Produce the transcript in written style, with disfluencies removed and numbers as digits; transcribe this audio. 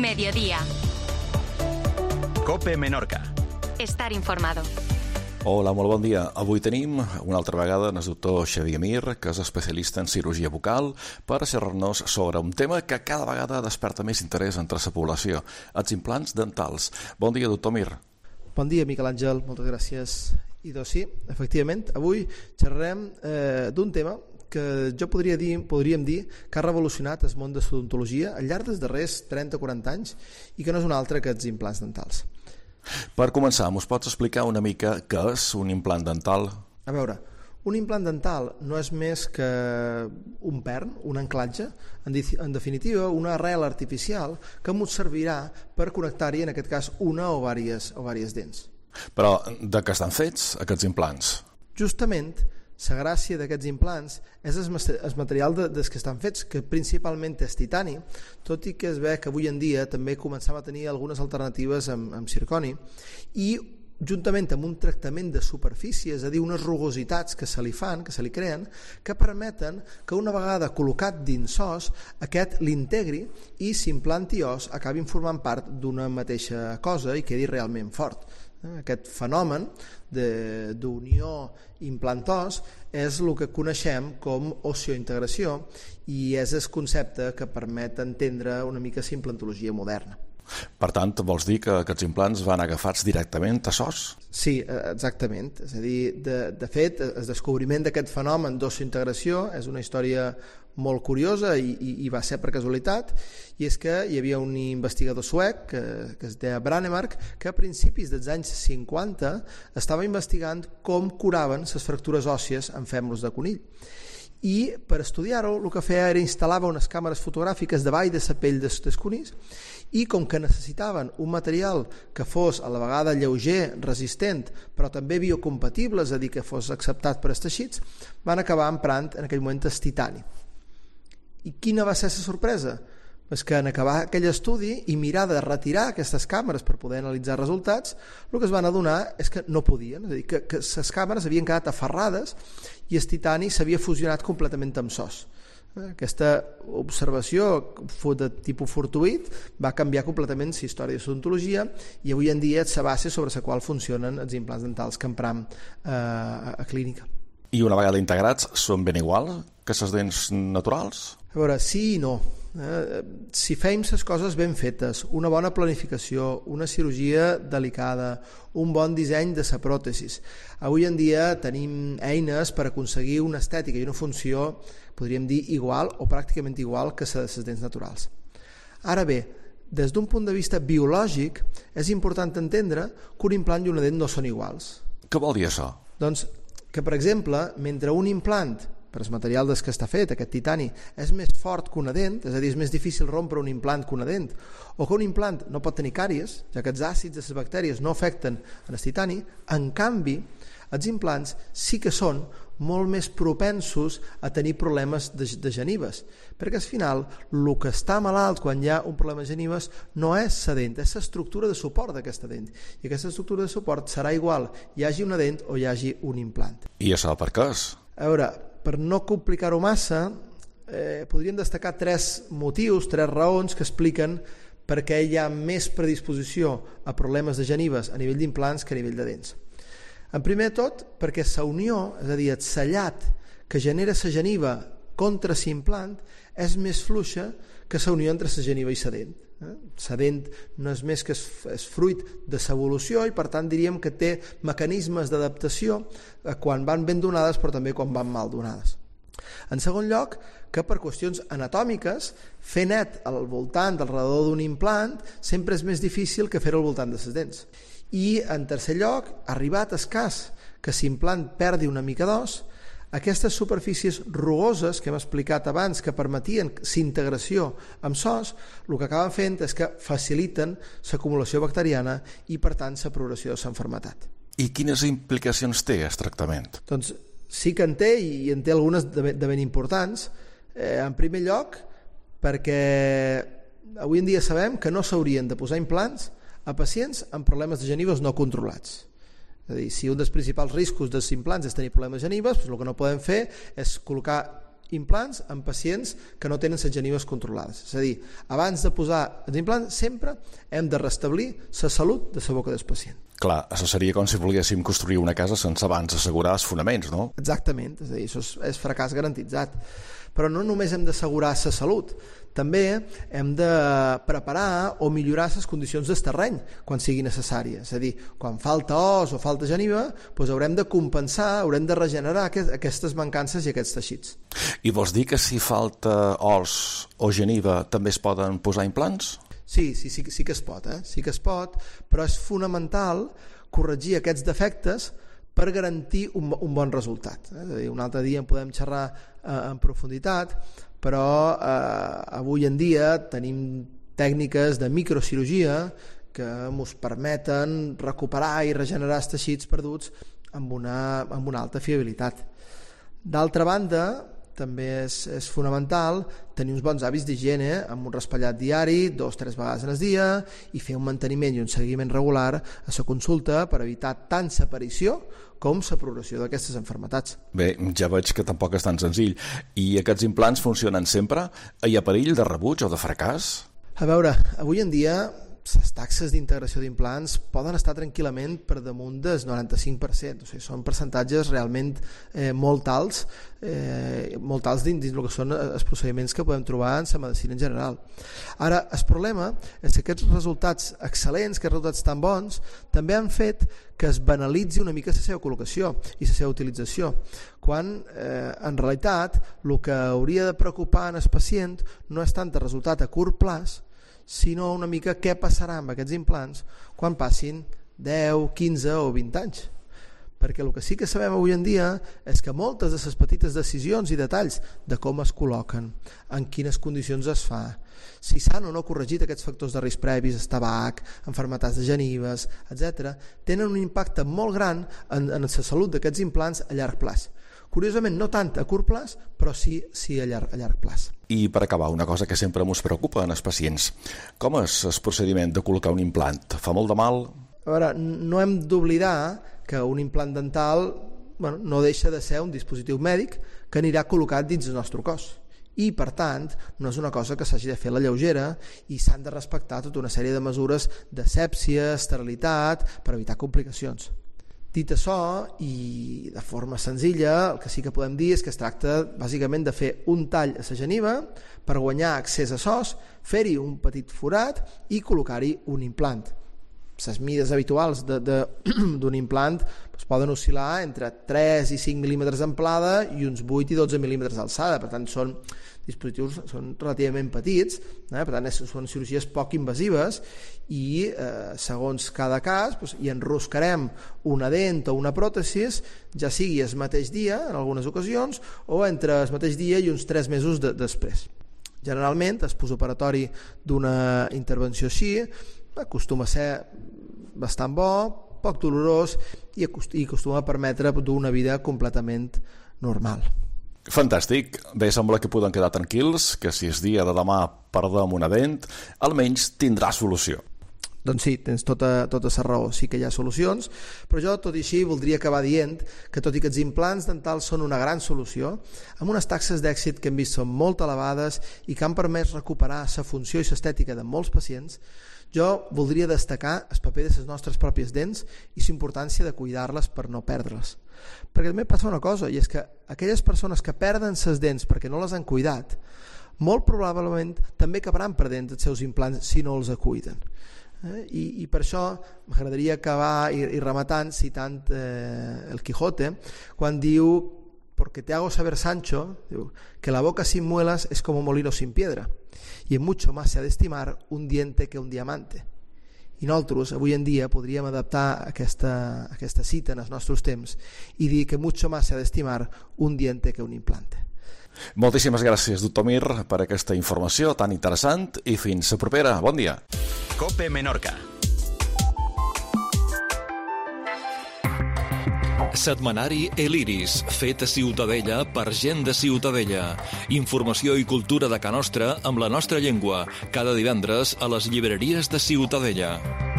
Mediodía. COPE Menorca. Estar informado. Hola, molt bon dia. Avui tenim una altra vegada el doctor Xavier Mir, que és especialista en cirurgia bucal, per xerrar-nos sobre un tema que cada vegada desperta més interès entre la població, els implants dentals. Bon dia, doctor Mir. Bon dia, Miquel Àngel, moltes gràcies. I doncs sí, efectivament, avui xerrarem d'un tema que jo podríem dir que ha revolucionat el món de l'odontologia al llarg dels darrers 30-40 anys i que no és un altre que els implants dentals. Per començar, mos pots explicar una mica què és un implant dental? A veure, un implant dental no és més que un pern, un anclatge, en definitiva una arrel artificial que ens servirà per connectar-hi, en aquest cas, una o diverses dents. Però de què estan fets aquests implants? Justament, la gràcia d'aquests implants és el material dels que estan fets, que principalment és titani, tot i que es ve que avui en dia també començam a tenir algunes alternatives amb zirconi, i juntament amb un tractament de superfície, és a dir, unes rugositats que se li fan, que se li creen, que permeten que una vegada col·locat dins os, aquest l'integri i s'implanti os, acabin formant part d'una mateixa cosa i quedi realment fort. Aquest fenomen d'unió implant-os és el que coneixem com osteointegració i és el concepte que permet entendre una mica la implantologia moderna. Per tant, vols dir que aquests implants van agafats directament a l'os? Sí, exactament. És a dir, de fet, el descobriment d'aquest fenomen d'osteointegració és una història molt curiosa i va ser per casualitat, i és que hi havia un investigador suec que es deia Branemark, que a principis dels anys 50 estava investigant com curaven les fractures òssies en fèmurs de conill. I per estudiar-ho el que feia era instal·lava unes càmeres fotogràfiques davall de la pell dels conills, i com que necessitaven un material que fos a la vegada lleuger, resistent, però també biocompatible, és a dir, que fos acceptat per als teixits, van acabar emprant en aquell moment el titani. I quina va ser la sorpresa? És que en acabar aquell estudi i mirar de retirar aquestes càmeres per poder analitzar resultats, el que es van adonar és que no podien, és a dir, que les càmeres havien quedat aferrades i el titani s'havia fusionat completament amb l'os. Aquesta observació de tipus fortuït va canviar completament la història de l'odontologia i avui en dia és la base sobre la qual funcionen els implants dentals que empram a clínica. I una vegada integrats són ben igual que les dents naturals? A veure, sí i no. Si fem les coses ben fetes, una bona planificació, una cirurgia delicada, un bon disseny de la pròtesi, avui en dia tenim eines per aconseguir una estètica i una funció, podríem dir, igual o pràcticament igual que les dents naturals. Ara bé, des d'un punt de vista biològic, és important entendre que un implant i una dent no són iguals. Què vol dir això? Doncs que, per exemple, mentre un implant, per el material des que està fet, aquest titani, és més fort que una dent, és a dir, és més difícil rompre un implant que una dent, o que un implant no pot tenir càries, ja que els àcids de les bactèries no afecten en el titani, en canvi, els implants sí que són molt més propensos a tenir problemes de genives, perquè al final el que està malalt quan hi ha un problema de genives no és la dent, és l'estructura de suport d'aquesta dent, i aquesta estructura de suport serà igual hi hagi una dent o hi hagi un implant. I això per què és? A veure, per no complicar-ho massa, podríem destacar tres motius, tres raons que expliquen per què hi ha més predisposició a problemes de genives a nivell d'implants que a nivell de dents. En primer de tot, perquè la unió, és a dir, el sellat que genera la geniva contra l'implant és més fluixa que la unió entre la geniva i la dent. La dent no és més que és fruit de l'evolució i per tant diríem que té mecanismes d'adaptació quan van ben donades però també quan van mal donades. En segon lloc, que per qüestions anatòmiques fer net al voltant, al redador d'un implant sempre és més difícil que fer-ho al voltant de les dents. I en tercer lloc, arribat el cas que l'implant perdi una mica d'os, aquestes superfícies rugoses que hem explicat abans que permetien l'integració amb l'os, el que acaben fent és que faciliten l'acumulació bacteriana i per tant la progressió de l'enfermetat. I quines implicacions té el tractament? Doncs sí que en té i en té algunes de ben importants. En primer lloc, perquè avui en dia sabem que no s'haurien de posar implants a pacients amb problemes de genives no controlats. És a dir, si un dels principals riscos dels implants és tenir problemes de genives, doncs el que no podem fer és col·locar implants en pacients que no tenen les genives controlades. És a dir, abans de posar els implants sempre hem de restablir la salut de la boca del pacient. Clar, això seria com si volguéssim construir una casa sense abans assegurar els fonaments, no? Exactament, és a dir, això és fracàs garantitzat. Però no només hem d'assegurar la salut, també hem de preparar o millorar les condicions del terreny quan sigui necessari. És a dir, quan falta os o falta geniva, doncs haurem de compensar, haurem de regenerar aquestes mancances i aquests teixits. I vols dir que si falta os o geniva també es poden posar implants? Sí que es pot, sí que es pot, però és fonamental corregir aquests defectes per garantir un bon resultat. És a dir, un altre dia en podem xerrar en profunditat, però avui en dia tenim tècniques de microcirurgia que ens permeten recuperar i regenerar els teixits perduts amb una alta fiabilitat. D'altra banda, també és fonamental tenir uns bons hàbits d'higiene amb un raspallat diari 2-3 vegades al dia i fer un manteniment i un seguiment regular a la consulta per evitar tant l'aparició com la progressió d'aquestes malalties. Bé, ja veig que tampoc és tan senzill. I aquests implants funcionen sempre? Hi ha perill de rebuig o de fracàs? A veure, avui en dia les taxes d'integració d'implants poden estar tranquil·lament per damunt del 95%, o sigui, són percentatges realment molt alts dins del que són els procediments que podem trobar en la medicina en general. Ara, el problema és que aquests resultats excel·lents, aquests resultats tan bons, també han fet que es banalitzi una mica la seva col·locació i la seva utilització, quan en realitat el que hauria de preocupar en el pacient no és tant el resultat a curt plaç, sinó una mica què passarà amb aquests implants quan passin 10, 15 o 20 anys. Perquè el que sí que sabem avui en dia és que moltes de les petites decisions i detalls de com es col·loquen, en quines condicions es fa, si s'han o no corregit aquests factors de risc previs, el tabac, malalties de genives, etc., tenen un impacte molt gran en la salut d'aquests implants a llarg plaç. Curiosament, no tant a curt plaç, però sí a llarg plaç. I per acabar, una cosa que sempre ens preocupa en els pacients. Com és el procediment de col·locar un implant? Fa molt de mal? A veure, no hem d'oblidar que un implant dental no deixa de ser un dispositiu mèdic que anirà col·locat dins del nostre cos. I, per tant, no és una cosa que s'hagi de fer a la lleugera i s'han de respectar tota una sèrie de mesures d'asèpsia, esterilitat, per evitar complicacions. Dit això, i de forma senzilla, el que sí que podem dir és que es tracta bàsicament de fer un tall a la geniva per guanyar accés a sos, fer-hi un petit forat i col·locar-hi un implant. Les mides habituals d'un implant poden oscil·lar entre 3 i 5 mil·límetres d'amplada i uns 8 i 12 mil·límetres d'alçada, per tant són dispositius relativament petits, per tant són cirurgies poc invasives i segons cada cas hi enroscarem una dent o una pròtesis, ja sigui el mateix dia en algunes ocasions o entre el mateix dia i uns 3 mesos després. Generalment el postoperatori d'una intervenció així acostuma a ser bastant bo, poc dolorós i acostuma a permetre dur una vida completament normal. Fantàstic. Bé, sembla que poden quedar tranquils, que si és dia de demà perdem una dent, almenys tindrà solució. Doncs sí, tens tota la raó, sí que hi ha solucions, però jo tot i així voldria acabar dient que tot i que els implants dentals són una gran solució, amb unes taxes d'èxit que hem vist són molt elevades i que han permès recuperar la funció i l'estètica de molts pacients, jo voldria destacar el paper de les nostres pròpies dents i la importància de cuidar-les per no perdre-les. Perquè també passa una cosa, i és que aquelles persones que perden les dents perquè no les han cuidat, molt probablement també acabaran perdent els seus implants si no els cuiden. I per això m'agradaria acabar i rematant citant el Quijote quan diu, porque te hago saber, Sancho, que la boca sin muelas es como molino sin piedra y en mucho más se ha de estimar un diente que un diamante. I nosaltres avui en dia podríem adaptar aquesta cita en els nostres temps i dir que mucho más se ha de estimar un diente que un implante. Moltíssimes gràcies, doctor Mir, per aquesta informació tan interessant i fins la propera. Bon dia. COPE Menorca. Setmanari El Iris, fet a Ciutadella per gent de Ciutadella. Informació i cultura de Ca Nostra amb la nostra llengua, cada divendres a les llibreries de Ciutadella.